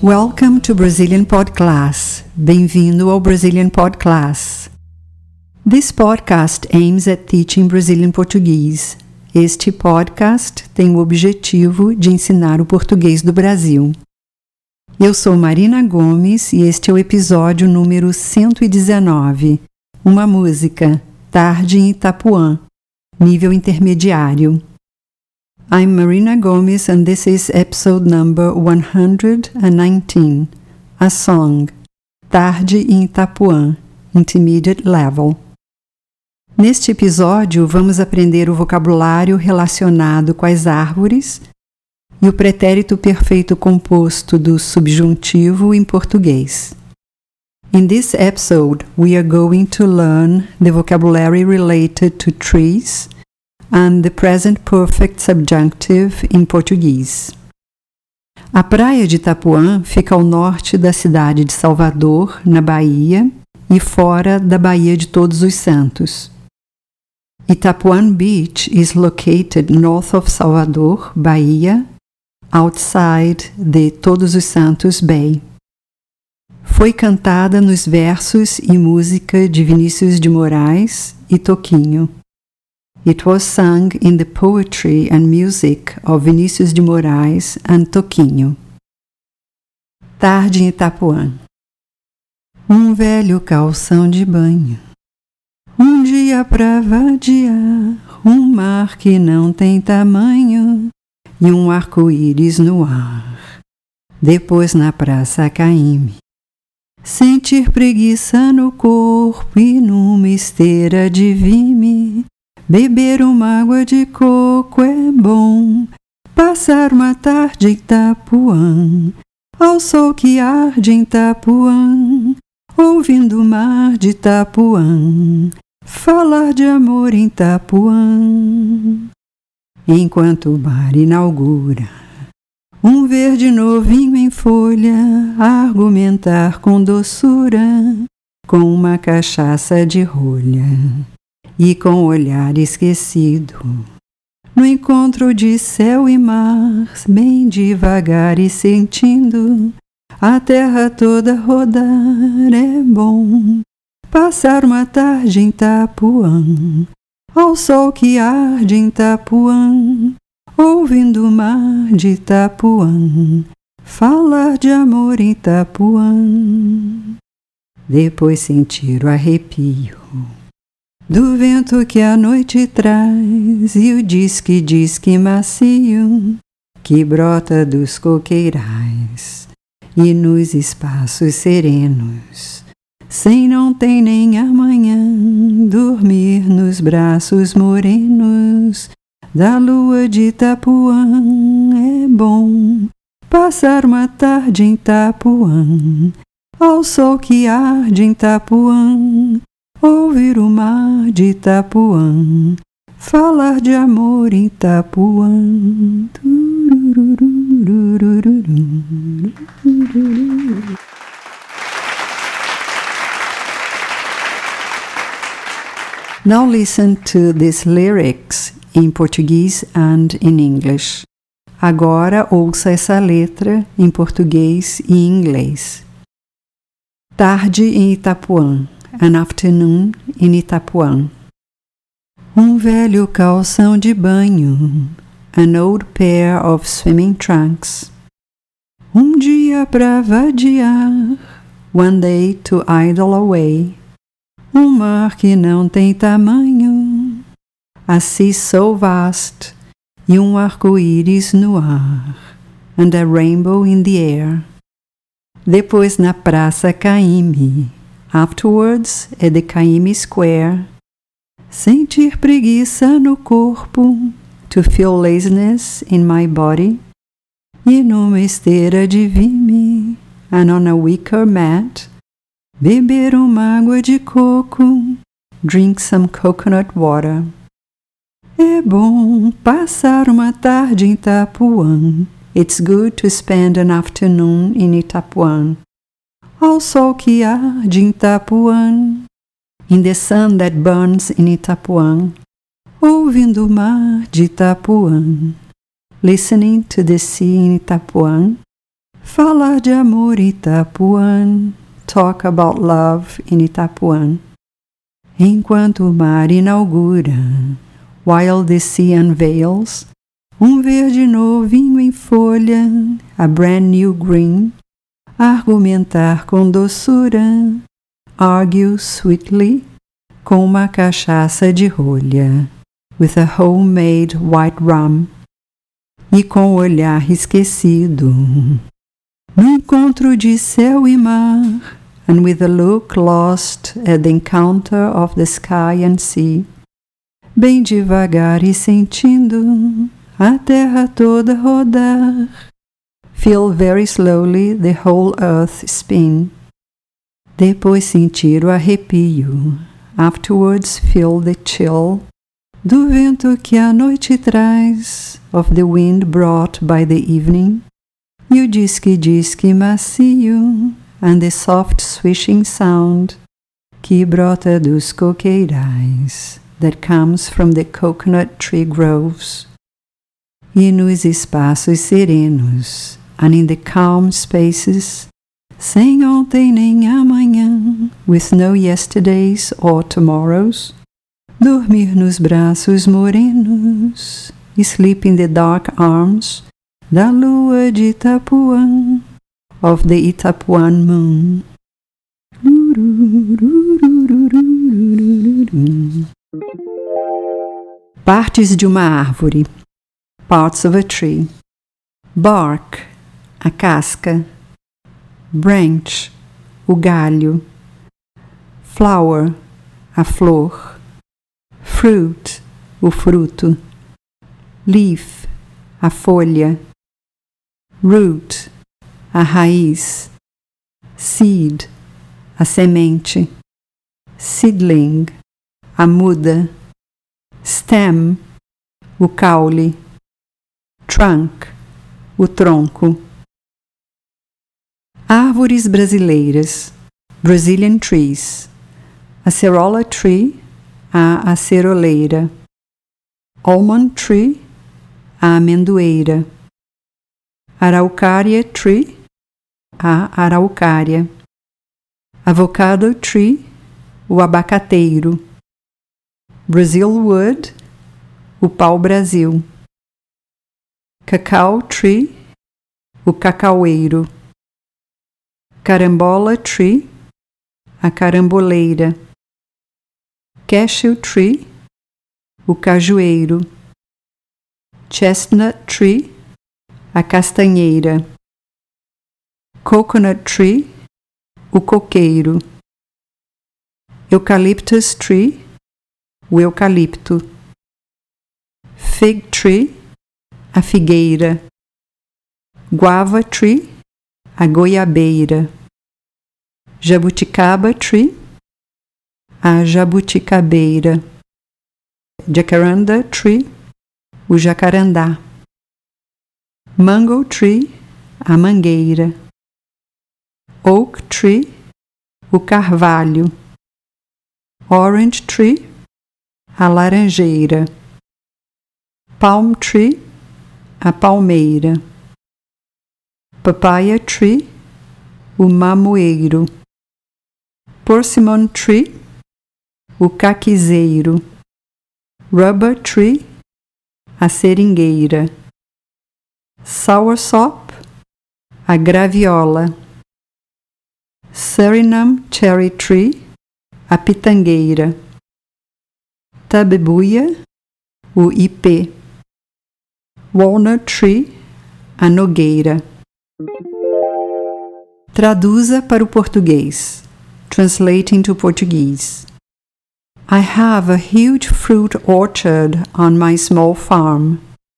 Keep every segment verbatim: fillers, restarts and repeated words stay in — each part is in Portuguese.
Welcome to Brazilian Pod Class. Bem-vindo ao Brazilian Pod Class. This podcast aims at teaching Brazilian Portuguese. Este podcast tem o objetivo de ensinar o português do Brasil. Eu sou Marina Gomes e este é o episódio número cento e dezenove, uma música, Tarde em Itapuã, nível intermediário. I'm Marina Gomes and this is episode number one hundred nineteen, a song, Tarde em Itapuã, intermediate level. Neste episódio, vamos aprender o vocabulário relacionado com as árvores e o pretérito perfeito composto do subjuntivo em português. In this episode, we are going to learn the vocabulary related to trees and the present perfect subjunctive in Portuguese. A praia de Itapuã fica ao norte da cidade de Salvador, na Bahia, e fora da Baía de Todos os Santos. Itapuã Beach is located north of Salvador, Bahia, outside the Todos os Santos Bay. Foi cantada nos versos e música de Vinícius de Moraes e Toquinho. It was sung in the poetry and music of Vinícius de Moraes and Toquinho. Tarde em Itapuã. Um velho calção de banho, um dia pra vadiar, um mar que não tem tamanho e um arco-íris no ar. Depois na praça Caíme, sentir preguiça no corpo e numa esteira de vime. Beber uma água de coco é bom, passar uma tarde em Itapuã, ao sol que arde em Itapuã, ouvindo o mar de Itapuã, falar de amor em Itapuã. Enquanto o mar inaugura um verde novinho em folha, argumentar com doçura, com uma cachaça de rolha e com o olhar esquecido, no encontro de céu e mar, bem devagar e sentindo a terra toda rodar, é bom passar uma tarde em Itapuã, ao sol que arde em Itapuã, ouvindo o mar de Itapuã, falar de amor em Itapuã. Depois sentir o arrepio do vento que a noite traz e o disque disque macio que brota dos coqueirais e nos espaços serenos, sem não tem nem amanhã, dormir nos braços morenos da lua de Itapuã, é bom passar uma tarde em Itapuã, ao sol que arde em Itapuã, ouvir o mar de Itapuã, falar de amor em Itapuã. Now listen to these lyrics in Portuguese and in English. Agora ouça essa letra em português e em inglês. Tarde em Itapuã. An afternoon in Itapuã. Um velho calção de banho, an old pair of swimming trunks. Um dia pra vadiar, one day to idle away. Um mar que não tem tamanho, a sea so vast, e um arco-íris no ar, and a rainbow in the air. Depois na praça Caíme, afterwards at the Caíme Square, sentir preguiça no corpo, to feel laziness in my body, e numa esteira de vime, and on a wicker mat, beber uma água de coco, drink some coconut water. É bom passar uma tarde em Itapuã, it's good to spend an afternoon in Itapuã, ao sol que arde em Itapuã, in the sun that burns in Itapuã, ouvindo o mar de Itapuã, listening to the sea in Itapuã, Falar de amor Itapuã, talk about love in Itapuã. Enquanto o mar inaugura, while the sea unveils, um verde novinho em folha, a brand new green, argumentar com doçura, argue sweetly, com uma cachaça de rolha, with a homemade white rum, e com o olhar esquecido, no encontro de céu e mar, and with a look lost at the encounter of the sky and sea, bem devagar e sentindo a terra toda rodar, feel very slowly the whole earth spin, depois sentir o arrepio, afterwards feel the chill do vento que a noite traz, of the wind brought by the evening, e o disque-disque macio, and the soft swishing sound que brota dos coqueirais, that comes from the coconut tree groves. E nos espaços serenos, and in the calm spaces, sem ontem nem amanhã, with no yesterdays or tomorrows, dormir nos braços morenos, sleep in the dark arms da lua de Itapuã, of the Itapuan moon. Partes de uma árvore. Parts of a tree. Bark, a casca. Branch, o galho. Flower, a flor. Fruit, o fruto. Leaf, a folha. Root, a raiz. Seed, a semente. Seedling, a muda. Stem, o caule. Trunk, o tronco. Árvores brasileiras. Brazilian trees. Acerola tree, a aceroleira. Almond tree, a amendoeira. Araucária tree, a araucária. Avocado tree, o abacateiro. Brazil wood, o pau-brasil. Cacau tree, o cacaueiro. Carambola tree, a caramboleira. Cashew tree, o cajueiro. Chestnut tree, a castanheira. Coconut tree, o coqueiro. Eucalyptus tree, o eucalipto. Fig tree, a figueira. Guava tree, a goiabeira. Jabuticaba tree, a jabuticabeira. Jacaranda tree, o jacarandá. Mango tree, a mangueira. Oak tree, o carvalho. Orange tree, a laranjeira. Palm tree, a palmeira. Papaya tree, o mamoeiro. Persimmon tree, o caquizeiro. Rubber tree, a seringueira. Soursop, a graviola. Suriname cherry tree, a pitangueira. Tabebuia, o ipê. Walnut tree, a nogueira. Traduza para o português. Translating to Portuguese. I have a huge fruit orchard on my small farm.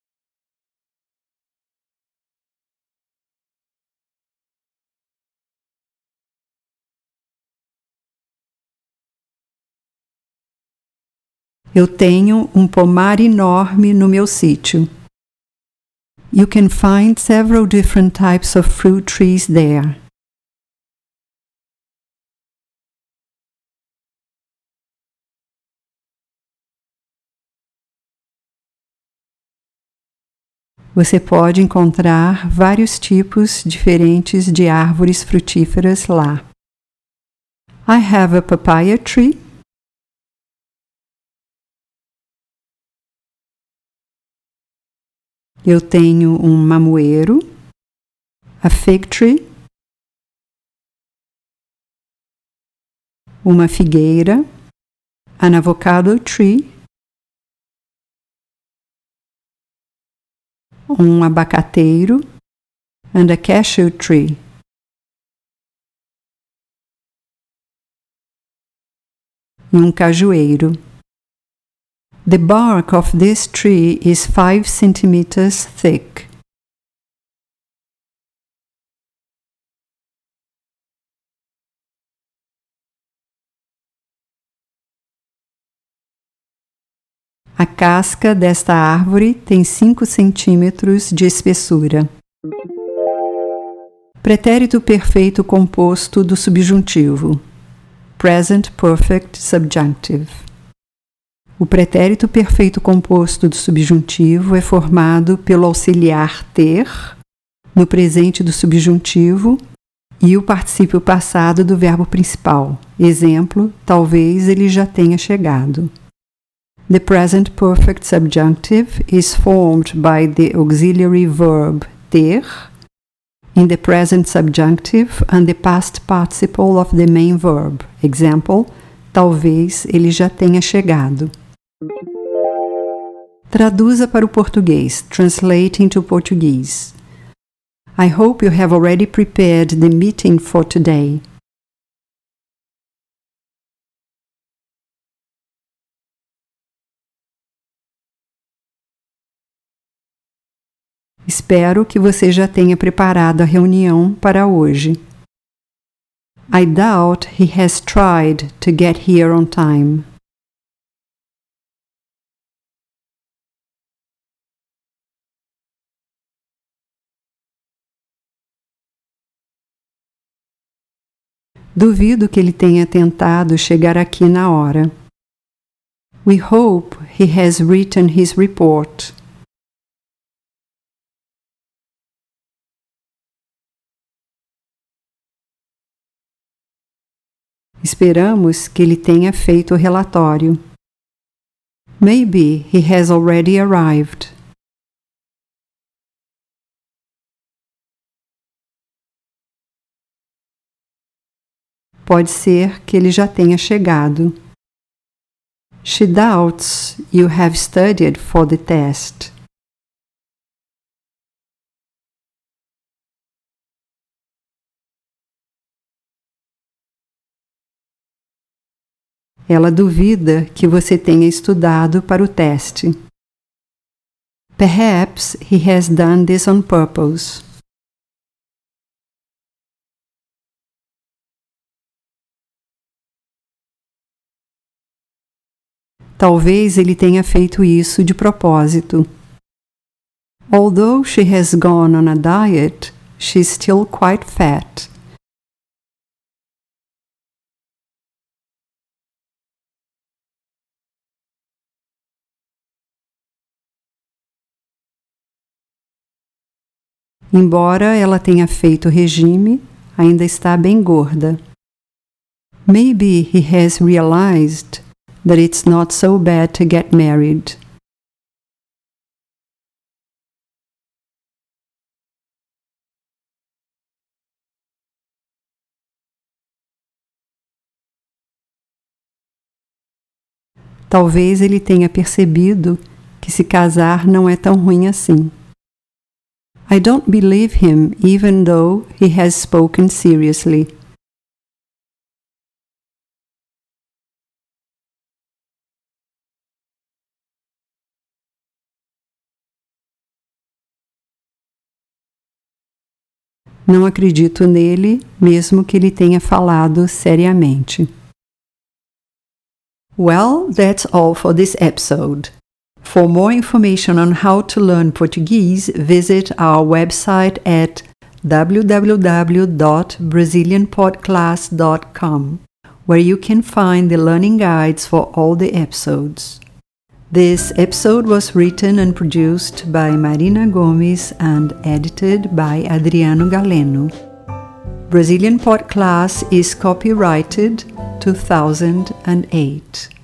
Eu tenho um pomar enorme no meu sítio. You can find several different types of fruit trees there. Você pode encontrar vários tipos diferentes de árvores frutíferas lá. I have a papaya tree. Eu tenho um mamoeiro, a fig tree, uma figueira, an avocado tree, um abacateiro, and a cashew tree. E um cajueiro. The bark of this tree is five centimeters thick. A casca desta árvore tem cinco centímetros de espessura. Pretérito perfeito composto do subjuntivo. Present Perfect Subjunctive. O pretérito perfeito composto do subjuntivo é formado pelo auxiliar ter, no presente do subjuntivo, e o particípio passado do verbo principal. Exemplo, talvez ele já tenha chegado. The present perfect subjunctive is formed by the auxiliary verb ter in the present subjunctive and the past participle of the main verb. Example, talvez ele já tenha chegado. Traduza para o português. Translate into Portuguese. I hope you have already prepared the meeting for today. Espero que você já tenha preparado a reunião para hoje. I doubt he has tried to get here on time. Duvido que ele tenha tentado chegar aqui na hora. We hope he has written his report. Esperamos que ele tenha feito o relatório. Maybe he has already arrived. Pode ser que ele já tenha chegado. She doubts you have studied for the test. Ela duvida que você tenha estudado para o teste. Perhaps he has done this on purpose. Talvez ele tenha feito isso de propósito. Although she has gone on a diet, she's still quite fat. Embora ela tenha feito regime, ainda está bem gorda. Maybe he has realized that it's not so bad to get married. Talvez ele tenha percebido que se casar não é tão ruim assim. I don't believe him even though he has spoken seriously. Não acredito nele, mesmo que ele tenha falado seriamente. Well, that's all for this episode. For more information on how to learn Portuguese, visit our website at w w w dot brazilian podcast dot com, where you can find the learning guides for all the episodes. This episode was written and produced by Marina Gomes and edited by Adriano Galeno. Brazilian Podclass is copyrighted two thousand eight.